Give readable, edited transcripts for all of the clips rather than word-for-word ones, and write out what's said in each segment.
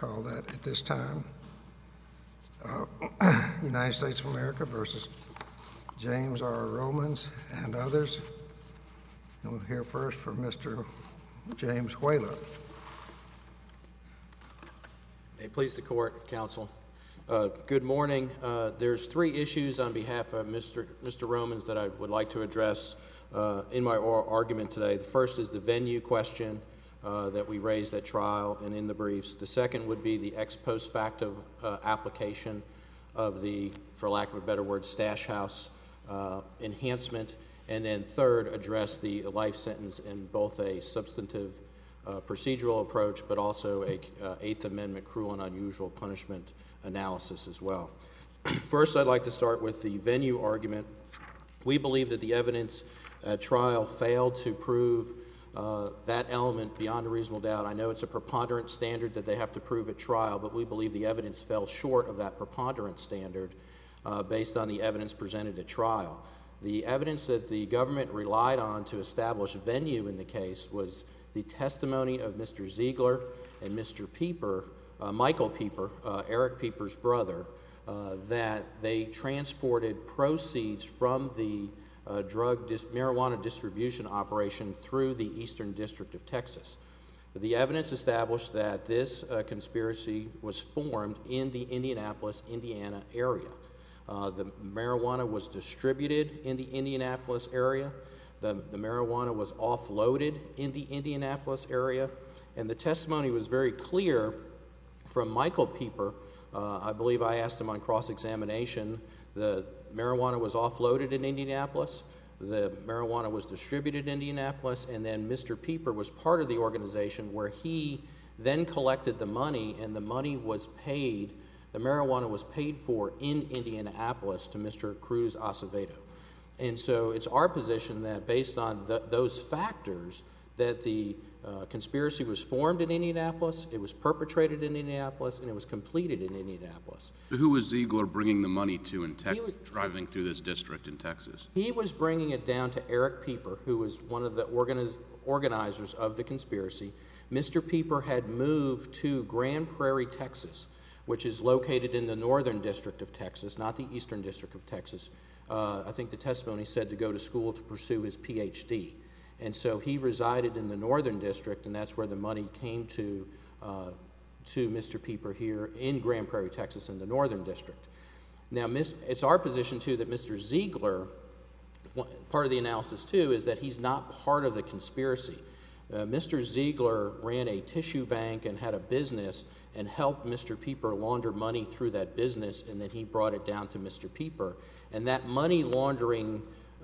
call that at this time. United States of America versus James R. Romans and others. And we'll hear first from Mr. James Whalen. May it please the court, counsel. Good morning. There's three issues on behalf of Mr. Romans that I would like to address in my oral argument today. The first is the venue question that we raised at trial and in the briefs. The second would be the ex post facto application of the, for lack of a better word, stash house enhancement. And then third, address the life sentence in both a substantive procedural approach, but also a Eighth Amendment cruel and unusual punishment analysis as well. First, I'd like to start with the venue argument. We believe that the evidence at trial failed to prove that element beyond a reasonable doubt. I know it's a preponderance standard that they have to prove at trial, but we believe the evidence fell short of that preponderance standard based on the evidence presented at trial. The evidence that the government relied on to establish venue in the case was the testimony of Mr. Ziegler and Mr. Pieper, Michael Pieper, Eric Pieper's brother, that they transported proceeds from the marijuana distribution operation through the Eastern District of Texas. The evidence established that this conspiracy was formed in the Indianapolis, Indiana area. The marijuana was distributed in the Indianapolis area. The marijuana was offloaded in the Indianapolis area. And the testimony was very clear from Michael Pieper. I believe I asked him on cross-examination. The marijuana was offloaded in Indianapolis. The marijuana was distributed in Indianapolis. And then Mr. Pieper was part of the organization where he then collected the money, and the money was paid. The marijuana was paid for in Indianapolis to Mr. Cruz Acevedo. And so it's our position that based on those factors that the conspiracy was formed in Indianapolis, it was perpetrated in Indianapolis, and it was completed in Indianapolis. So who was Ziegler bringing the money to in Texas, driving through this district in Texas? He was bringing it down to Eric Pieper, who was one of the organizers of the conspiracy. Mr. Pieper had moved to Grand Prairie, Texas, which is located in the Northern District of Texas, not the Eastern District of Texas. I think the testimony said to go to school to pursue his Ph.D. And so he resided in the Northern District, and that's where the money came to Mr. Pieper here in Grand Prairie, Texas, in the Northern District. Now, it's our position, too, that Mr. Ziegler, part of the analysis, too, is that he's not part of the conspiracy. Mr. Ziegler ran a tissue bank and had a business and helped Mr. Pieper launder money through that business, and then he brought it down to Mr. Pieper. And that money laundering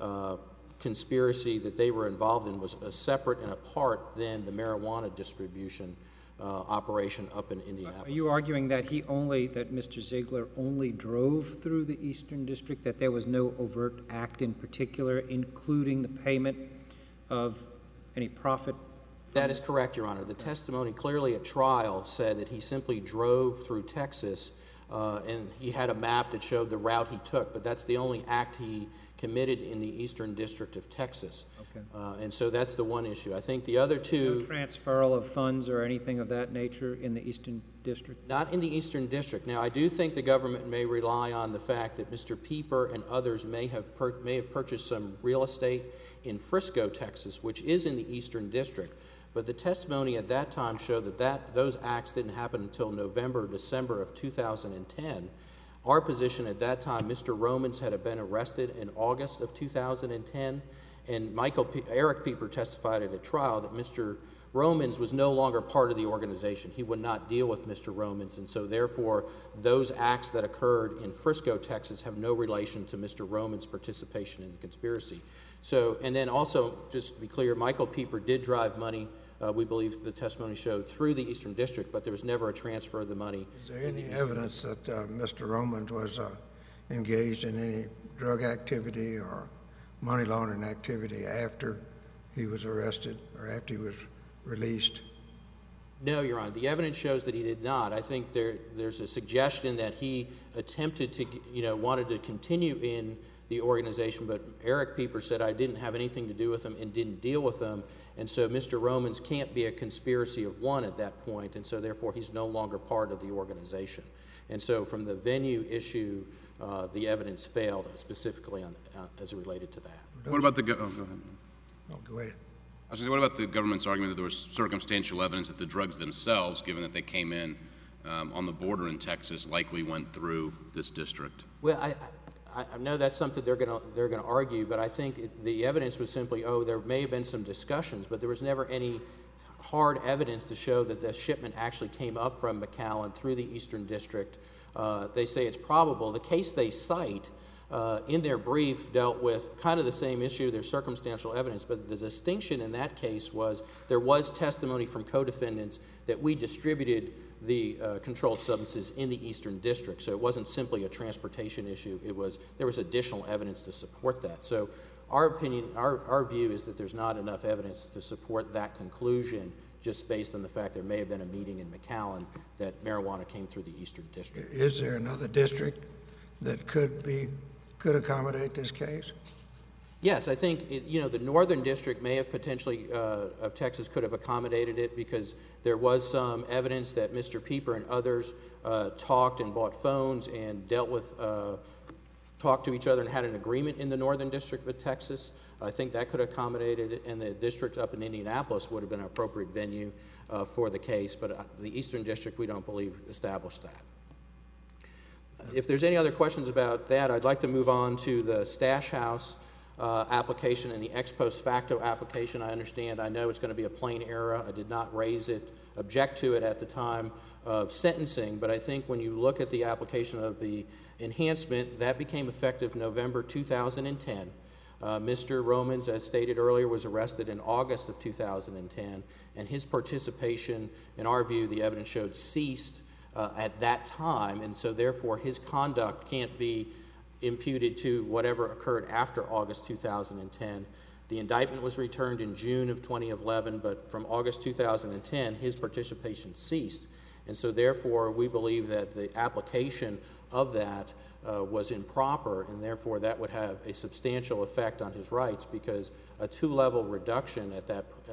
conspiracy that they were involved in was separate and apart than the marijuana distribution operation up in Indianapolis. Are you arguing that that Mr. Ziegler only drove through the Eastern District, that there was no overt act in particular, including the payment of any profit? That is correct, Your Honor. The testimony clearly at trial said that he simply drove through Texas, and he had a map that showed the route he took, but that's the only act he committed in the Eastern District of Texas. Okay. And so that's the one issue. I think the other two... No transferal of funds or anything of that nature in the Eastern District? Not in the Eastern District. Now, I do think the government may rely on the fact that Mr. Pieper and others may have purchased some real estate in Frisco, Texas, which is in the Eastern District. But the testimony at that time showed that those acts didn't happen until November or December of 2010. Our position at that time, Mr. Romans had been arrested in August of 2010, and Eric Pieper testified at a trial that Mr. Romans was no longer part of the organization. He would not deal with Mr. Romans, and so therefore those acts that occurred in Frisco, Texas have no relation to Mr. Romans' participation in the conspiracy. So, and then also, just to be clear, Michael Pieper did drive money, we believe the testimony showed, through the Eastern District, but there was never a transfer of the money. Is there any evidence that Mr. Romans was engaged in any drug activity or money laundering activity after he was arrested or after he was released? No, Your Honor. The evidence shows that he did not. I think there's a suggestion that he attempted to, wanted to continue in the organization, but Eric Pieper said I didn't have anything to do with them and didn't deal with them, and so Mr. Romans can't be a conspiracy of one at that point, and so therefore he's no longer part of the organization. And so from the venue issue, the evidence failed specifically as it related to that. What about the, go ahead. Oh, go ahead. I was going to say, what about the government's argument that there was circumstantial evidence that the drugs themselves, given that they came in on the border in Texas, likely went through this district? Well, I know that's something they're going to argue, but I think the evidence was simply, there may have been some discussions, but there was never any hard evidence to show that the shipment actually came up from McAllen through the Eastern District. They say it's probable. The case they cite in their brief dealt with kind of the same issue. There's circumstantial evidence, but the distinction in that case was there was testimony from co-defendants that we distributed the controlled substances in the Eastern District. So it wasn't simply a transportation issue. There was additional evidence to support that. So our opinion, our view is that there's not enough evidence to support that conclusion just based on the fact there may have been a meeting in McAllen that marijuana came through the Eastern District. Is there another district that could accommodate this case? Yes, I think the Northern District may have potentially of Texas could have accommodated it because there was some evidence that Mr. Pieper and others talked and bought phones and talked to each other and had an agreement in the Northern District of Texas. I think that could have accommodated it, and the district up in Indianapolis would have been an appropriate venue for the case, but the Eastern District, we don't believe, established that. If there's any other questions about that, I'd like to move on to the Stash House application and the ex post facto application. I know it's going to be a plain error. I did not object to it at the time of sentencing, but I think when you look at the application of the enhancement, that became effective November 2010. Mr. Romans, as stated earlier, was arrested in August of 2010, and his participation, in our view, the evidence showed, ceased at that time, and so therefore his conduct can't be imputed to whatever occurred after August 2010. The indictment was returned in June of 2011, but from August 2010, his participation ceased. And so therefore, we believe that the application of that was improper, and therefore that would have a substantial effect on his rights because a 2-level reduction at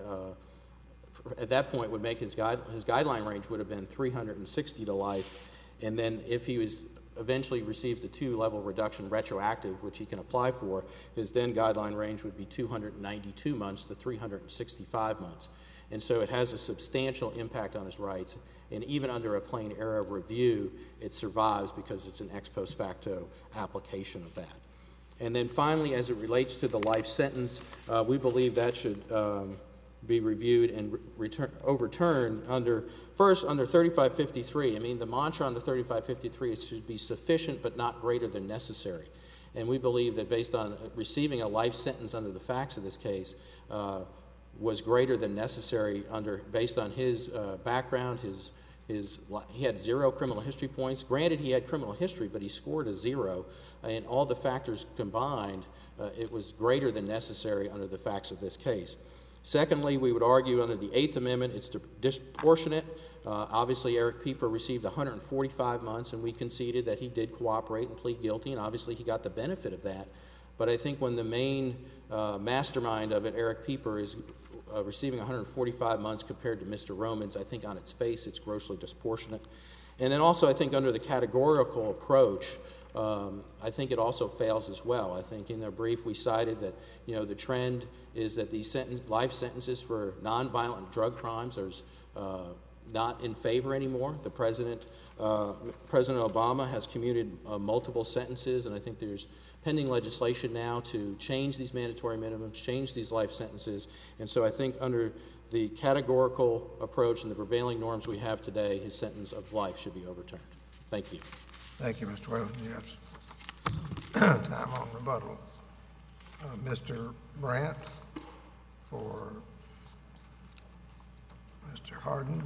that point would make his guideline range would have been 360 to life, and then if he eventually receives a 2-level reduction retroactive, which he can apply for, his then guideline range would be 292 months to 365 months. And so it has a substantial impact on his rights, and even under a plain error review, it survives because it's an ex post facto application of that. And then finally, as it relates to the life sentence, we believe that should be reviewed and overturned under 3553. I mean, the mantra under 3553 is should be sufficient but not greater than necessary. And we believe that based on receiving a life sentence under the facts of this case was greater than necessary based on his background. He had 0 criminal history points. Granted, he had criminal history, but he scored a 0. And all the factors combined, it was greater than necessary under the facts of this case. Secondly, we would argue under the Eighth Amendment, it's disproportionate. Obviously, Eric Pieper received 145 months, and we conceded that he did cooperate and plead guilty, and obviously he got the benefit of that. But I think when the main mastermind of it, Eric Pieper, is receiving 145 months compared to Mr. Romans, I think on its face it's grossly disproportionate. And then also I think under the categorical approach, I think it also fails as well. I think in their brief we cited that the trend is that these life sentences for nonviolent drug crimes are not in favor anymore. The President Obama has commuted multiple sentences, and I think there's pending legislation now to change these mandatory minimums, change these life sentences. And so I think under the categorical approach and the prevailing norms we have today, his sentence of life should be overturned. Thank you. Thank you, Mr. Whalen. Yes. Time on rebuttal. Mr. Brandt for Mr. Hardin.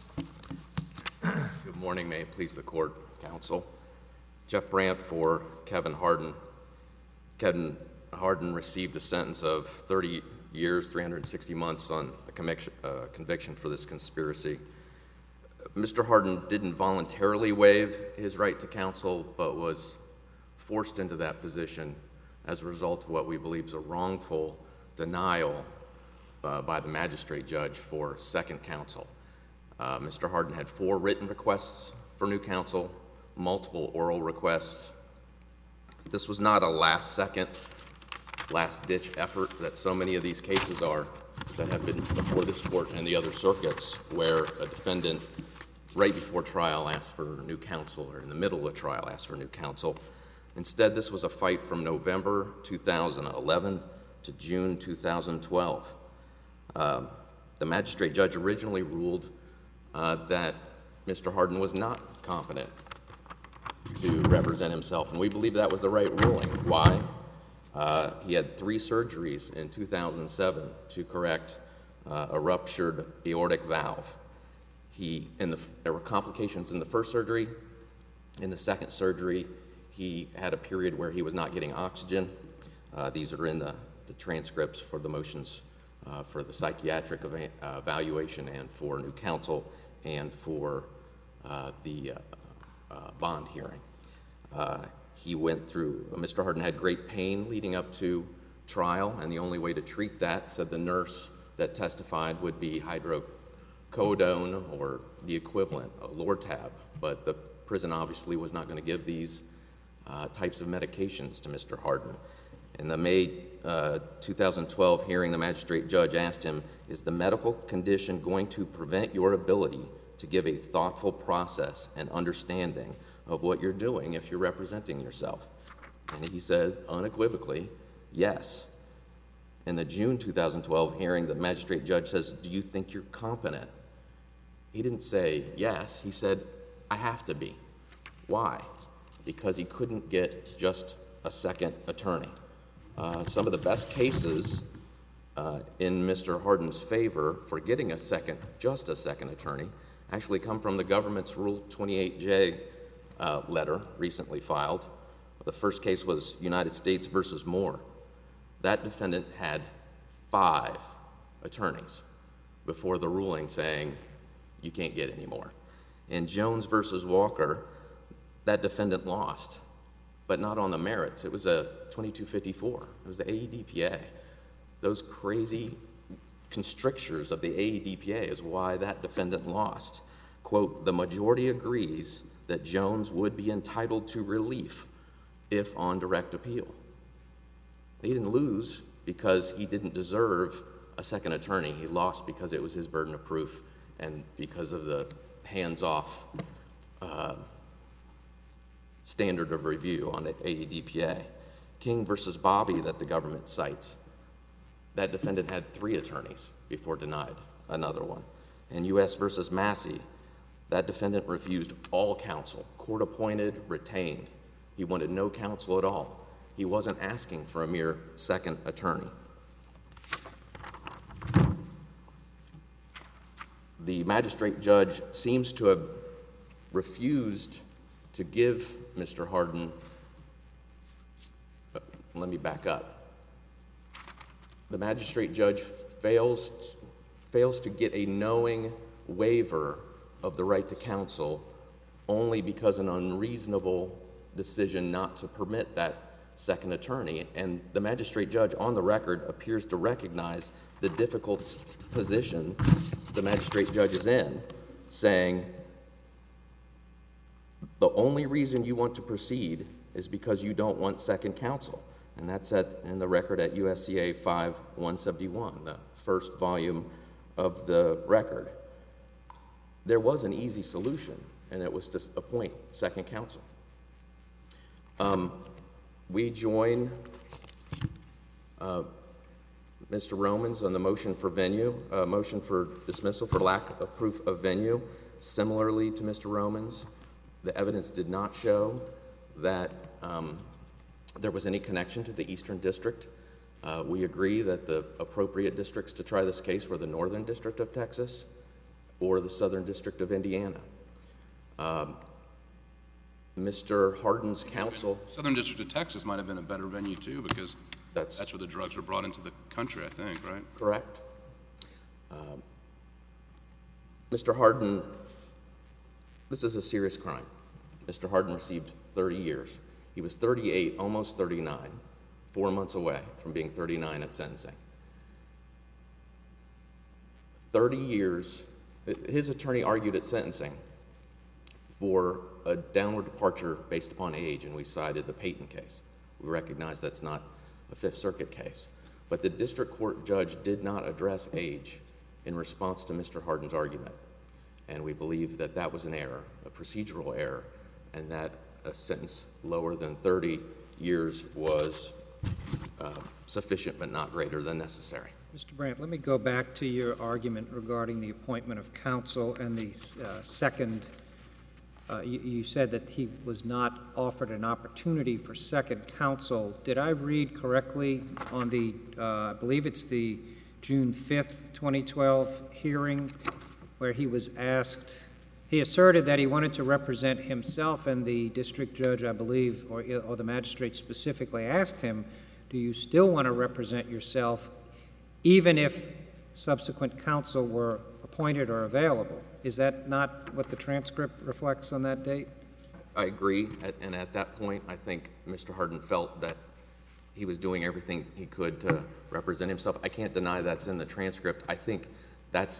Good morning. May it please the court, counsel. Jeff Brandt for Kevin Hardin. Kevin Hardin received a sentence of 30 years, 360 months on a conviction for this conspiracy. Mr. Hardin didn't voluntarily waive his right to counsel, but was forced into that position as a result of what we believe is a wrongful denial by the magistrate judge for second counsel. Mr. Hardin had 4 written requests for new counsel, multiple oral requests. This was not a last-second, last-ditch effort that so many of these cases are that have been before this court and the other circuits, where a defendant right before trial asked for new counsel or in the middle of trial asked for new counsel. Instead, this was a fight from November 2011 to June 2012. The magistrate judge originally ruled that Mr. Hardin was not competent to represent himself, and we believe that was the right ruling. Why? He had 3 surgeries in 2007 to correct a ruptured aortic valve. There were complications in the first surgery. In the second surgery, he had a period where he was not getting oxygen. These are in the transcripts for the motions for the psychiatric evaluation and for new counsel and for the bond hearing. Mr. Hardin had great pain leading up to trial, and the only way to treat that, said the nurse that testified, would be hydrocodone or the equivalent, Lortab. But the prison obviously was not going to give these types of medications to Mr. Hardin. In the May 2012 hearing, the magistrate judge asked him, "Is the medical condition going to prevent your ability to give a thoughtful process and understanding of what you're doing if you're representing yourself?" And he said unequivocally, yes. In the June 2012 hearing, the magistrate judge says, "Do you think you're competent?" He didn't say yes. He said, "I have to be." Why? Because he couldn't get just a second attorney. Some of the best cases in Mr. Hardin's favor for getting just a second attorney actually come from the government's Rule 28J letter recently filed. The first case was United States versus Moore. That defendant had 5 attorneys before the ruling saying you can't get any more. In Jones versus Walker, that defendant lost, but not on the merits. It was a 2254. It was the AEDPA. Those crazy constrictures of the AEDPA is why that defendant lost. Quote, "The majority agrees that Jones would be entitled to relief if on direct appeal." He didn't lose because he didn't deserve a second attorney. He lost because it was his burden of proof and because of the hands-off standard of review on the AEDPA. King versus Bobby that the government cites, that defendant had 3 attorneys before denied another one. In U.S. versus Massey, that defendant refused all counsel, court-appointed, retained. He wanted no counsel at all. He wasn't asking for a mere second attorney. The magistrate judge seems to have refused to give Mr. Hardin, let me back up. The magistrate judge fails to get a knowing waiver of the right to counsel only because an unreasonable decision not to permit that second attorney. And the magistrate judge on the record appears to recognize the difficult position the magistrate judge is in, saying, the only reason you want to proceed is because you don't want second counsel. And that's in the record at USCA 5171, the first volume of the record. There was an easy solution, and it was to appoint second counsel. We join Mr. Romans on the motion for venue, motion for dismissal for lack of proof of venue. Similarly to Mr. Romans, the evidence did not show that there was any connection to the Eastern District. We agree that the appropriate districts to try this case were the Northern District of Texas or the Southern District of Indiana. Mr. Hardin's counsel... Southern District of Texas might have been a better venue, too, because that's where the drugs were brought into the country, I think, right? Correct. Mr. Hardin, this is a serious crime. Mr. Hardin received 30 years. He was 38, almost 39, 4 months away from being 39 at sentencing. 30 years, his attorney argued at sentencing for a downward departure based upon age, and we cited the Payton case. We recognize that's not a Fifth Circuit case. But the district court judge did not address age in response to Mr. Hardin's argument. And we believe that that was an error, a procedural error, and that a sentence lower than 30 years was sufficient but not greater than necessary. Mr. Brandt, let me go back to your argument regarding the appointment of counsel and the second. You said that he was not offered an opportunity for second counsel. Did I read correctly on the, I believe it's the June 5th, 2012 hearing, where he was asked, he asserted that he wanted to represent himself, and the district judge, I believe, or the magistrate specifically asked him, do you still want to represent yourself even if subsequent counsel were appointed or available? Is that not what the transcript reflects on that date? I agree, and at that point, I think Mr. Hardin felt that he was doing everything he could to represent himself. I can't deny that's in the transcript. I think that's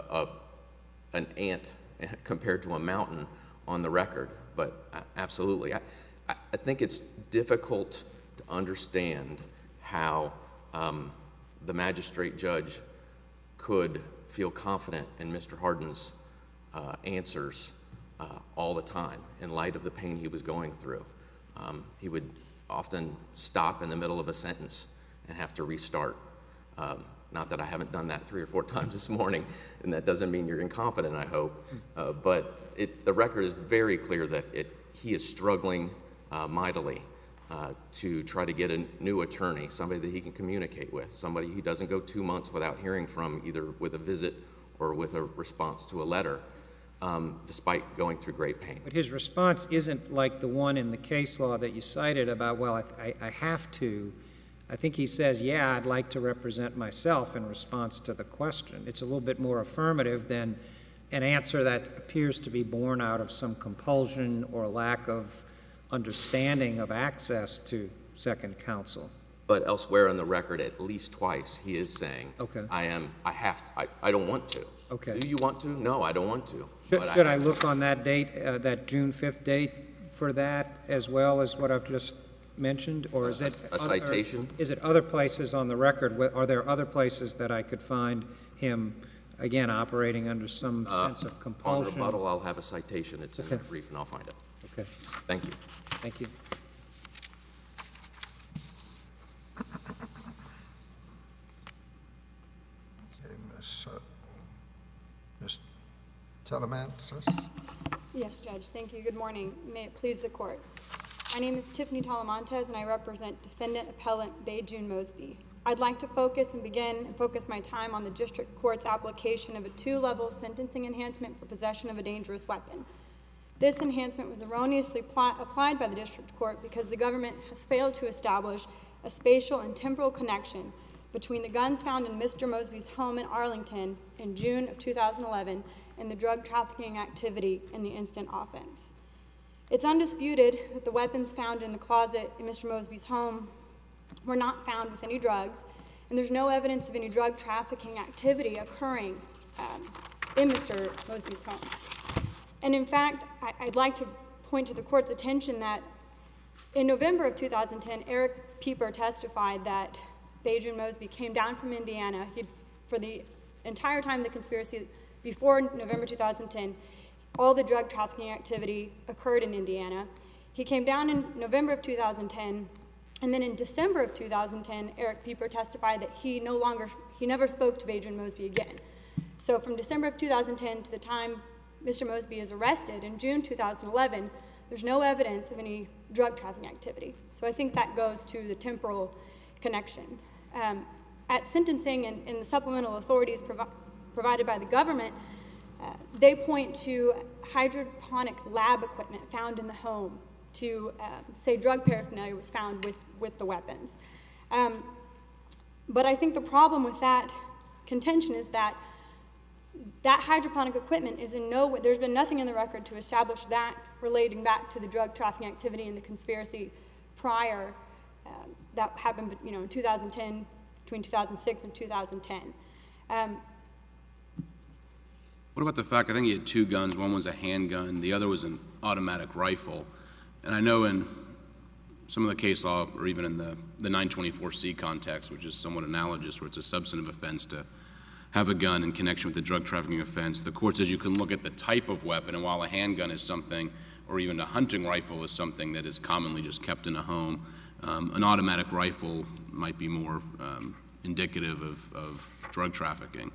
an ant compared to a mountain on the record, but absolutely. I think it's difficult to understand how the magistrate judge could feel confident in Mr. Hardin's answers all the time in light of the pain he was going through. He would often stop in the middle of a sentence and have to restart. Not that I haven't done that 3 or 4 times this morning, and that doesn't mean you're incompetent, I hope. But the record is very clear that he is struggling mightily to try to get a new attorney, somebody that he can communicate with, somebody he doesn't go 2 months without hearing from, either with a visit or with a response to a letter, despite going through great pain. But his response isn't like the one in the case law that you cited about, well, I have to. I think he says, yeah, I'd like to represent myself in response to the question. It's a little bit more affirmative than an answer that appears to be born out of some compulsion or lack of understanding of access to second counsel. But elsewhere in the record, at least twice, he is saying, okay, I don't want to. Okay. Do you want to? No, I don't want to. Should I look on that date, that June 5th date, for that as well as what I've just mentioned, or is it a citation? Is it other places on the record? Are there other places that I could find him, again, operating under some sense of compulsion? On rebuttal, I'll have a citation. It's in the brief, and I'll find it. Okay. Thank you. Thank you. Okay, Ms. Talamantes? Yes, Judge. Thank you. Good morning. May it please the Court. My name is Tiffany Talamantes, and I represent Defendant Appellant Bayjune Mosby. I'd like to focus my time on the District Court's application of a 2-level sentencing enhancement for possession of a dangerous weapon. This enhancement was erroneously applied by the District Court because the government has failed to establish a spatial and temporal connection between the guns found in Mr. Mosby's home in Arlington in June of 2011 and the drug trafficking activity in the instant offense. It's undisputed that the weapons found in the closet in Mr. Mosby's home were not found with any drugs, and there's no evidence of any drug trafficking activity occurring in Mr. Mosby's home. And in fact, I'd like to point to the Court's attention that in November of 2010, Eric Pieper testified that Bayjune Mosby came down from Indiana. For the entire time of the conspiracy, before November 2010, all the drug trafficking activity occurred in Indiana. He came down in November of 2010, and then in December of 2010, Eric Pieper testified that he never spoke to Bayjune Mosby again. So from December of 2010 to the time Mr. Mosby is arrested in June 2011, there's no evidence of any drug trafficking activity. So I think that goes to the temporal connection. At sentencing and in the supplemental authorities provided by the government, they point to hydroponic lab equipment found in the home to say drug paraphernalia was found with the weapons. But I think the problem with that contention is that hydroponic equipment is there's been nothing in the record to establish that relating back to the drug trafficking activity in the conspiracy prior that happened, in 2010, between 2006 and 2010. What about the fact, I think he had two guns, one was a handgun, the other was an automatic rifle, and I know in some of the case law, or even in the 924C context, which is somewhat analogous, where it's a substantive offense to have a gun in connection with the drug trafficking offense, the court says you can look at the type of weapon, and while a handgun is something, or even a hunting rifle is something that is commonly just kept in a home, an automatic rifle might be more indicative of drug trafficking.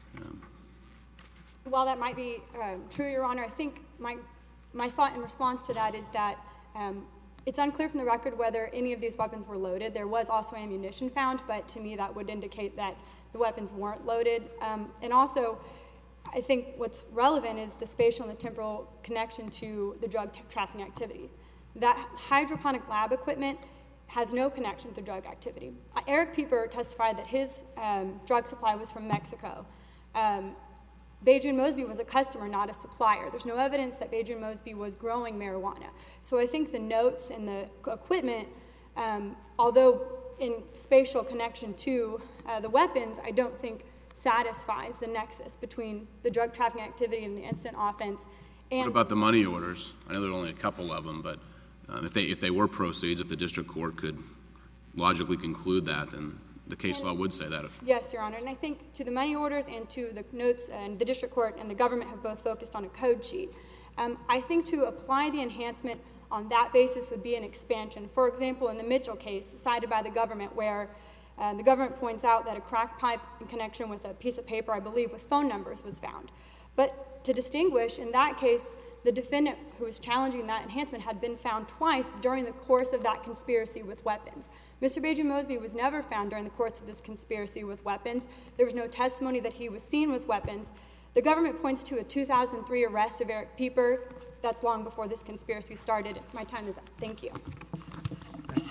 While that might be true, Your Honor, I think my thought in response to that is that it's unclear from the record whether any of these weapons were loaded. There was also ammunition found, but to me that would indicate that the weapons weren't loaded. And also, I think what's relevant is the spatial and the temporal connection to the drug trafficking activity. That hydroponic lab equipment has no connection to drug activity. Eric Pieper testified that his drug supply was from Mexico. Beijing Mosby was a customer, not a supplier. There's no evidence that Beijing Mosby was growing marijuana. So I think the notes and the equipment, although in spatial connection to the weapons, I don't think satisfies the nexus between the drug trafficking activity and the instant offense. And what about the money orders? I know there are only a couple of them, but if they were proceeds, if the district court could logically conclude that, then the case law would say that. Yes, Your Honor, and I think to the money orders and to the notes, and the district court and the government have both focused on a code sheet. I think to apply the enhancement on that basis would be an expansion. For example, in the Mitchell case cited by the government, where the government points out that a crack pipe in connection with a piece of paper, I believe, with phone numbers was found. But to distinguish, in that case, the defendant who was challenging that enhancement had been found twice during the course of that conspiracy with weapons. Mr. Beijing Mosby was never found during the course of this conspiracy with weapons. There was no testimony that he was seen with weapons. The government points to a 2003 arrest of Eric Pieper. That's long before this conspiracy started. My time is up. Thank you. Thank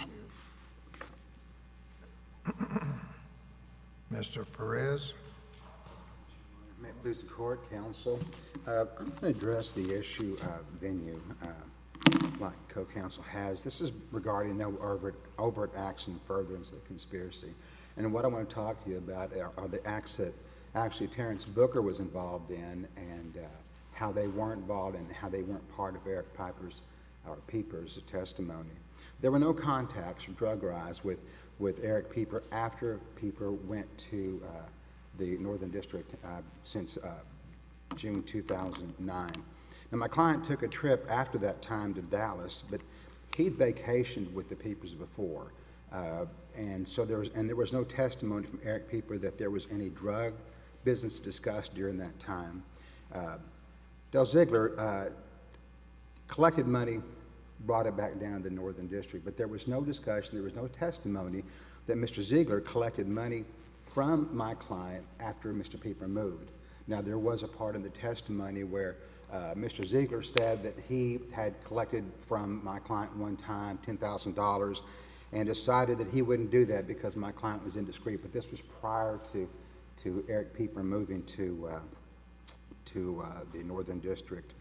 you. Mr. Perez. May it please the court, counsel. I'm going to address the issue of venue, like co-counsel has. This is regarding no overt acts in furtherance of the conspiracy. And what I want to talk to you about are the acts that actually Terrence Booker was involved in, and how they weren't involved and how they weren't part of Eric Pieper's testimony. There were no contacts or drug rise with Eric Pieper after Pieper went to the Northern District since June 2009. Now, my client took a trip after that time to Dallas, but he'd vacationed with the Piepers before, and so there was no testimony from Eric Pieper that there was any drug business discussed during that time. Del Ziegler collected money, brought it back down to the Northern District, but there was no discussion, there was no testimony that Mr. Ziegler collected money from my client after Mr. Pieper moved. Now, there was a part in the testimony where Mr. Ziegler said that he had collected from my client one time $10,000 and decided that he wouldn't do that because my client was indiscreet, but this was prior to Eric Pieper moving to the Northern District.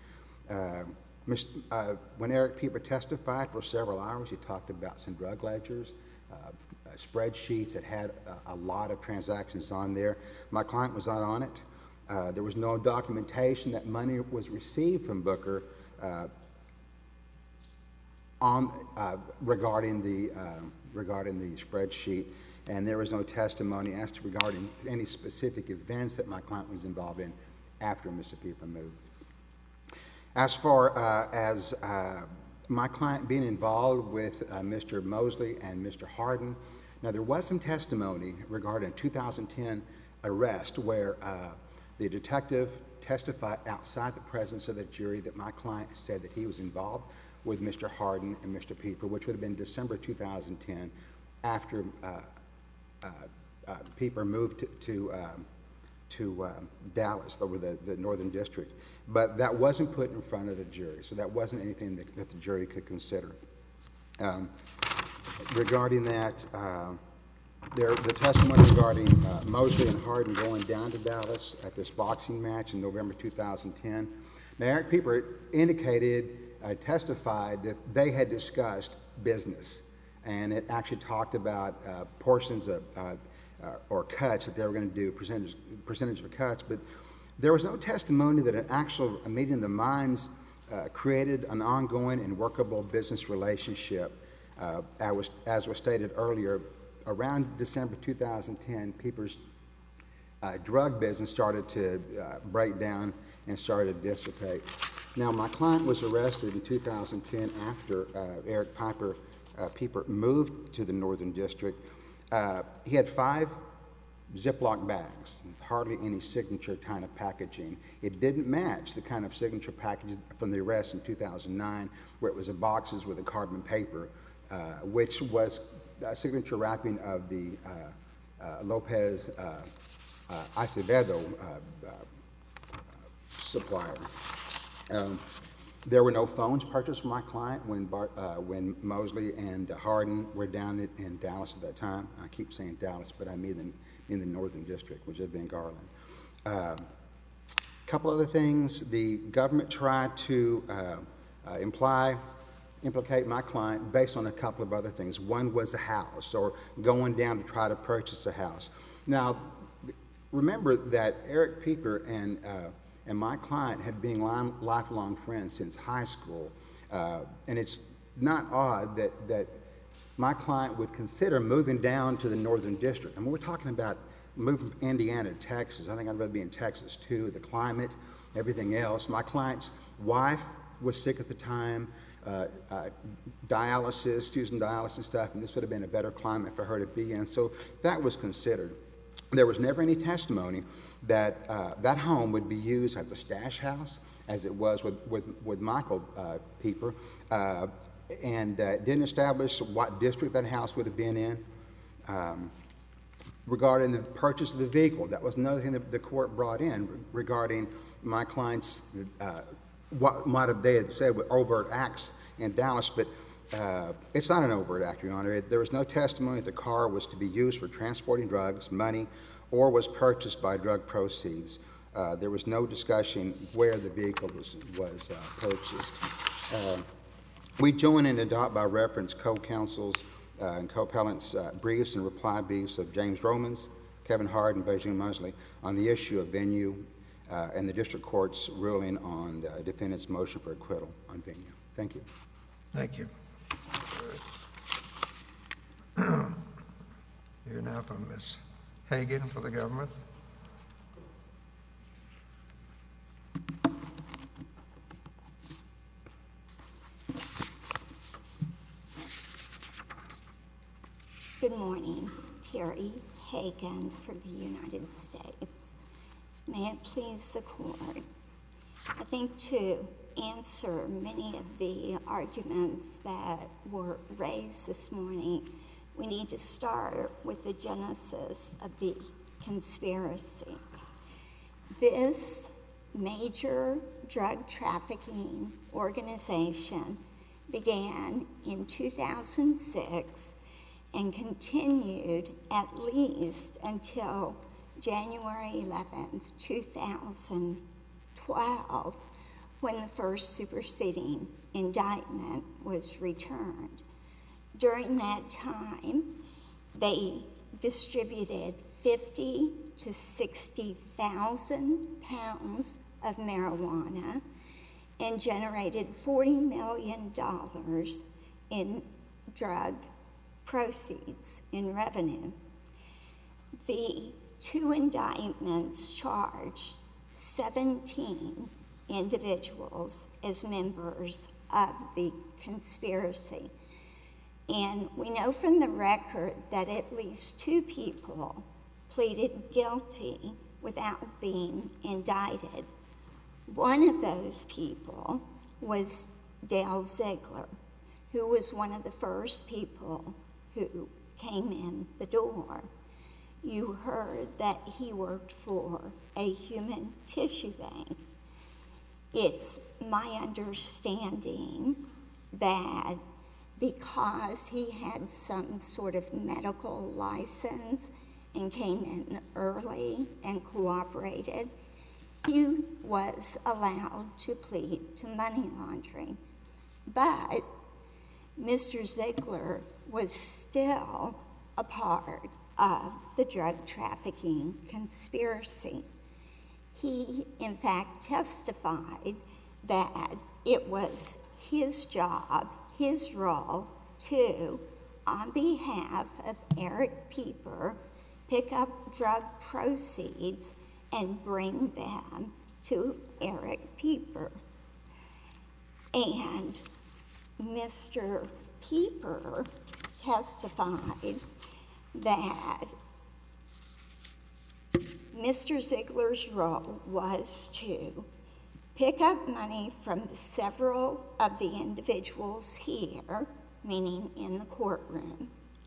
When Eric Pieper testified for several hours, he talked about some drug ledgers, spreadsheets that had a lot of transactions on there. My client was not on it. There was no documentation that money was received from Booker regarding the spreadsheet, and there was no testimony as to regarding any specific events that my client was involved in after Mr. Pieper moved. As far as my client being involved with Mr. Mosley and Mr. Harden, now there was some testimony regarding a 2010 arrest where the detective testified outside the presence of the jury that my client said that he was involved with Mr. Harden and Mr. Pieper, which would have been December 2010 after Pieper moved to Dallas, over the Northern District. But that wasn't put in front of the jury, so that wasn't anything that the jury could consider. Regarding that, the testimony regarding Mosley and Harden going down to Dallas at this boxing match in November 2010. Now, Eric Pieper testified that they had discussed business and it actually talked about portions of or cuts that they were going to do, percentage of cuts, but there was no testimony that an actual meeting of the minds created an ongoing and workable business relationship. As was stated earlier, around December 2010, Pieper's drug business started to break down and started to dissipate. Now, my client was arrested in 2010 after Eric Pieper moved to the Northern District. He had 5 Ziploc bags, hardly any signature kind of packaging. It didn't match the kind of signature package from the arrest in 2009, where it was boxes with a carbon paper, which was a signature wrapping of the Lopez Acevedo supplier. There were no phones purchased for my client when Mosley and Hardin were down in Dallas at that time. I keep saying Dallas, but I mean in the Northern District, which had been Garland. A couple other things. The government tried to implicate my client based on a couple of other things. One was a house, or going down to try to purchase a house. Now, remember that Eric Pieper and my client had been lifelong friends since high school, and it's not odd that my client would consider moving down to the Northern District. I mean, we're talking about moving from Indiana to Texas. I think I'd rather be in Texas too, the climate, everything else. My client's wife was sick at the time, dialysis, using dialysis stuff, and this would have been a better climate for her to be in, so that was considered. There was never any testimony that that home would be used as a stash house, as it was with Michael Pieper, and didn't establish what district that house would have been in. Regarding the purchase of the vehicle, that was another thing that the court brought in regarding my client's, what might have they had said were overt acts in Dallas, but it's not an overt act, Your Honor. There was no testimony that the car was to be used for transporting drugs, money, or was purchased by drug proceeds. There was no discussion where the vehicle was purchased. We join and adopt by reference co-counsel's and co-appellant's briefs and reply briefs of James Romans, Kevin Hard, and Beijing Mosley on the issue of venue and the district court's ruling on the defendant's motion for acquittal on venue. Thank you. Thank you. Here now from Ms. Hagan for the government. Good morning. Terry Hagan for the United States. May it please the court. I think to answer many of the arguments that were raised this morning, we need to start with the genesis of the conspiracy. This major drug trafficking organization began in 2006 and continued at least until January 11th, 2012, when the first superseding indictment was returned. During that time, they distributed 50 to 60,000 pounds of marijuana and generated $40 million in drug proceeds in revenue. The 2 indictments charged 17 individuals as members of the conspiracy. And we know from the record that at least 2 people pleaded guilty without being indicted. One of those people was Dale Ziegler, who was one of the first people who came in the door. You heard that he worked for a human tissue bank. It's my understanding that because he had some sort of medical license and came in early and cooperated, he was allowed to plead to money laundering. But Mr. Ziegler was still a part of the drug trafficking conspiracy. He, in fact, testified that it was his job, his role, to, on behalf of Eric Pieper, pick up drug proceeds and bring them to Eric Pieper. And Mr. Pieper testified that Mr. Ziegler's role was to pick up money from several of the individuals here, meaning in the courtroom,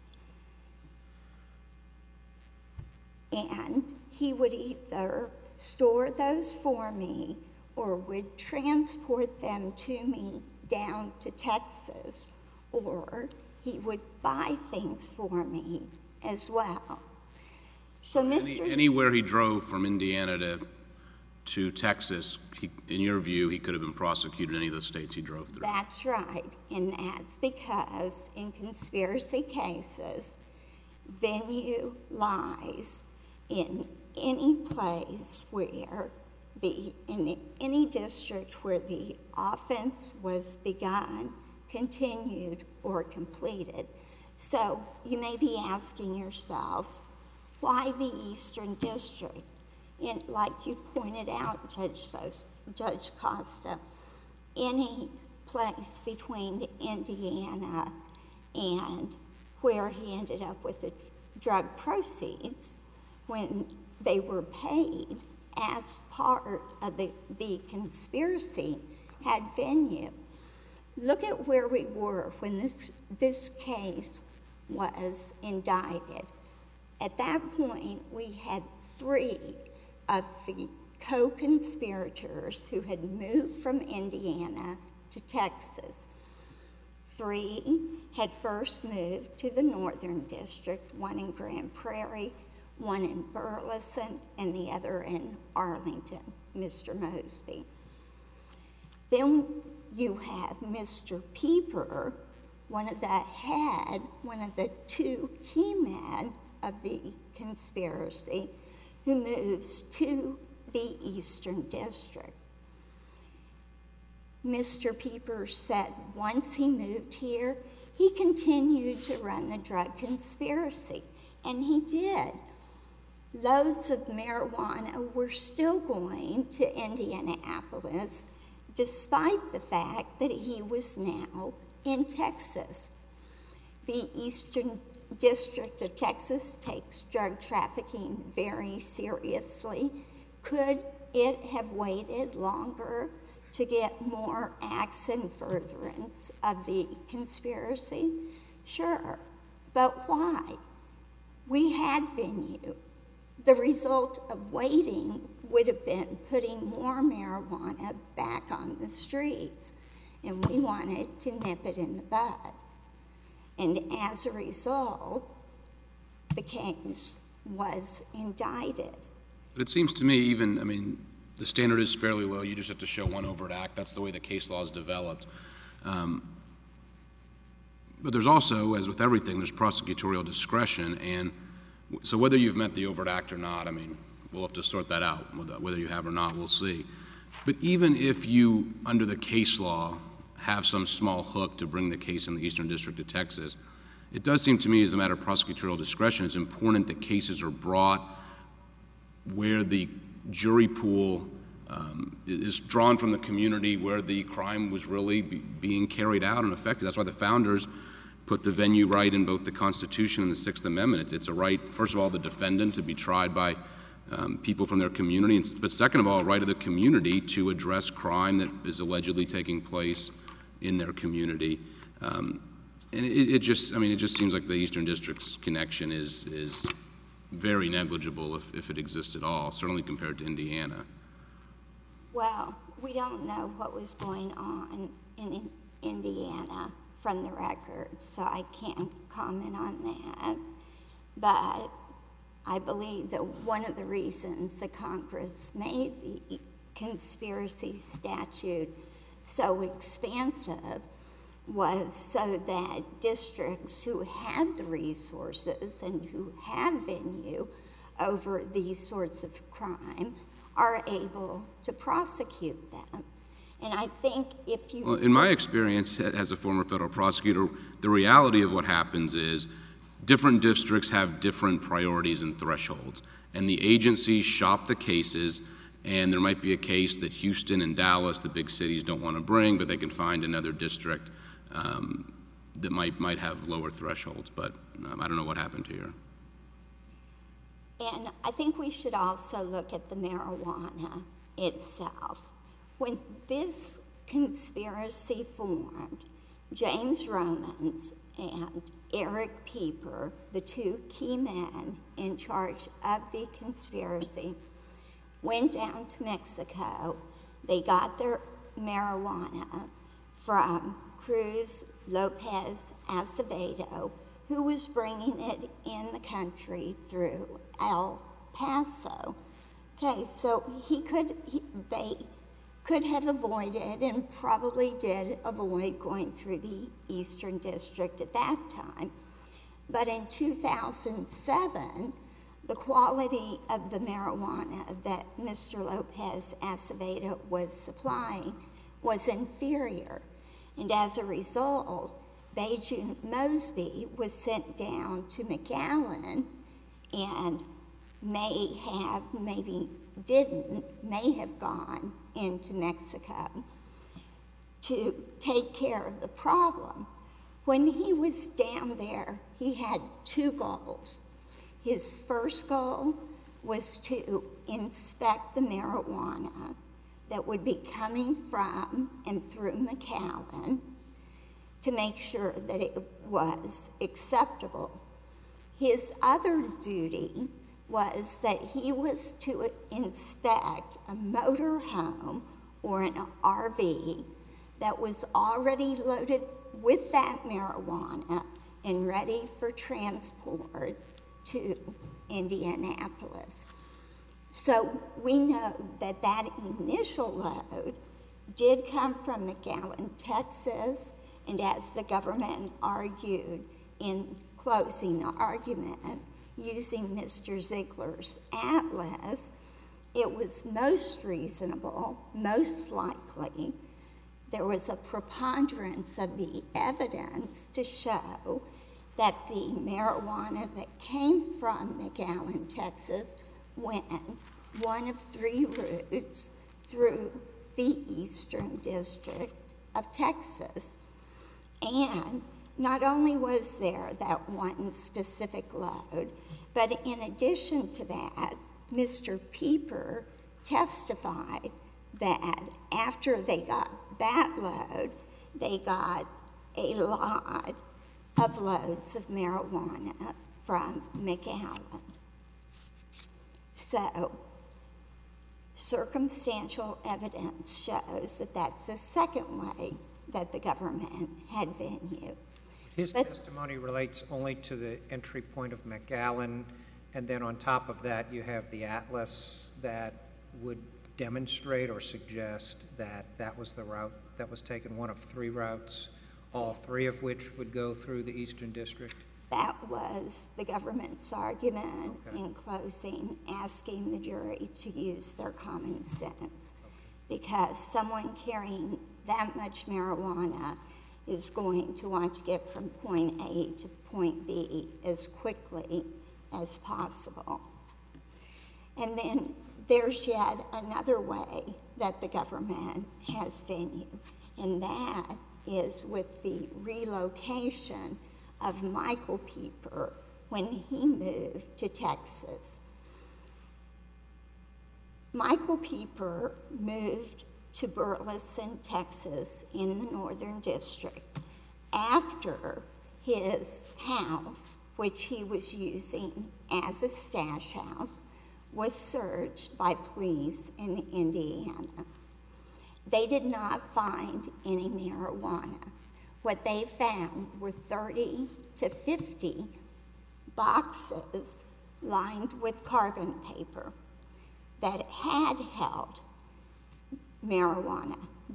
and he would either store those for me or would transport them to me down to Texas, or he would buy things for me as well. So Anywhere he drove from Indiana to Texas, in your view, he could have been prosecuted in any of the states he drove through. That's right, and that's because in conspiracy cases, venue lies in any place where in any district where the offense was begun, continued, or completed. So you may be asking yourselves, why the Eastern District? And like you pointed out, Judge Costa, any place between Indiana and where he ended up with the drug proceeds when they were paid as part of the conspiracy had venue. Look at where we were when this case was indicted. At that point, we had 3 of the co-conspirators who had moved from Indiana to Texas. 3 had first moved to the Northern District, one in Grand Prairie, one in Burleson, and the other in Arlington, Mr. Mosby. Then you have Mr. Pieper, one of the 2 key men of the conspiracy, who moves to the Eastern District. Mr. Pieper said once he moved here, he continued to run the drug conspiracy, and he did. Loads of marijuana were still going to Indianapolis, despite the fact that he was now in Texas. The Eastern District of Texas takes drug trafficking very seriously. Could it have waited longer to get more acts in furtherance of the conspiracy? Sure, but why? We had venue. The result of waiting would have been putting more marijuana back on the streets, and we wanted to nip it in the bud. And as a result, the case was indicted. But it seems to me the standard is fairly low. You just have to show one overt act. That's the way the case law is developed. But there's also, as with everything, there's prosecutorial discretion. And so whether you've met the overt act or not, we'll have to sort that out. Whether you have or not, we'll see. But even if you, under the case law, have some small hook to bring the case in the Eastern District of Texas, it does seem to me, as a matter of prosecutorial discretion, it's important that cases are brought where the jury pool is drawn from the community, where the crime was really being carried out and affected. That's why the founders put the venue right in both the Constitution and the Sixth Amendment. It's a right, first of all, the defendant to be tried by people from their community, but second of all, a right of the community to address crime that is allegedly taking place in their community. And it just seems like the Eastern District's connection is very negligible, if it exists at all, certainly compared to Indiana. Well, we don't know what was going on in Indiana from the record, so I can't comment on that. But I believe that one of the reasons that Congress made the conspiracy statute so expansive was so that districts who had the resources and who have venue over these sorts of crime are able to prosecute them. And I think if you... Well, in my experience as a former federal prosecutor, the reality of what happens is different districts have different priorities and thresholds, and the agencies shop the cases, and there might be a case that Houston and Dallas, the big cities, don't want to bring, but they can find another district that might have lower thresholds. But I don't know what happened here. And I think we should also look at the marijuana itself. When this conspiracy formed, James Romans and Eric Pieper, the two key men in charge of the conspiracy, went down to Mexico. They got their marijuana from Cruz Lopez Acevedo, who was bringing it in the country through El Paso. Okay, so they could have avoided, and probably did avoid, going through the Eastern District at that time. But in 2007, the quality of the marijuana that Mr. Lopez Acevedo was supplying was inferior. And as a result, Beijing Mosby was sent down to McAllen and may have gone into Mexico to take care of the problem. When he was down there, he had two goals. His first goal was to inspect the marijuana that would be coming from and through McAllen to make sure that it was acceptable. His other duty was that he was to inspect a motor home or an RV that was already loaded with that marijuana and ready for transport to Indianapolis. So we know that that initial load did come from McAllen, Texas, and as the government argued in closing argument, using Mr. Ziegler's atlas, it was most reasonable, most likely, there was a preponderance of the evidence to show that the marijuana that came from McAllen, Texas, went one of three routes through the Eastern District of Texas. And not only was there that one specific load, but in addition to that, Mr. Pieper testified that after they got that load, they got a lot of loads of marijuana from McAllen. So, circumstantial evidence shows that that's the second way that the government had venue. His testimony relates only to the entry point of McAllen, and then on top of that, you have the atlas that would demonstrate or suggest that that was the route that was taken, one of three routes, all three of which would go through the Eastern District. That was the government's argument in closing, asking the jury to use their common sense, because someone carrying that much marijuana is going to want to get from point A to point B as quickly as possible. And then there's yet another way that the government has venue, and that is with the relocation of Michael Pieper when he moved to Texas. Michael Pieper moved to Burleson, Texas, in the Northern District after his house, which he was using as a stash house, was searched by police in Indiana. They did not find any marijuana. What they found were 30 to 50 boxes lined with carbon paper that had held marijuana, that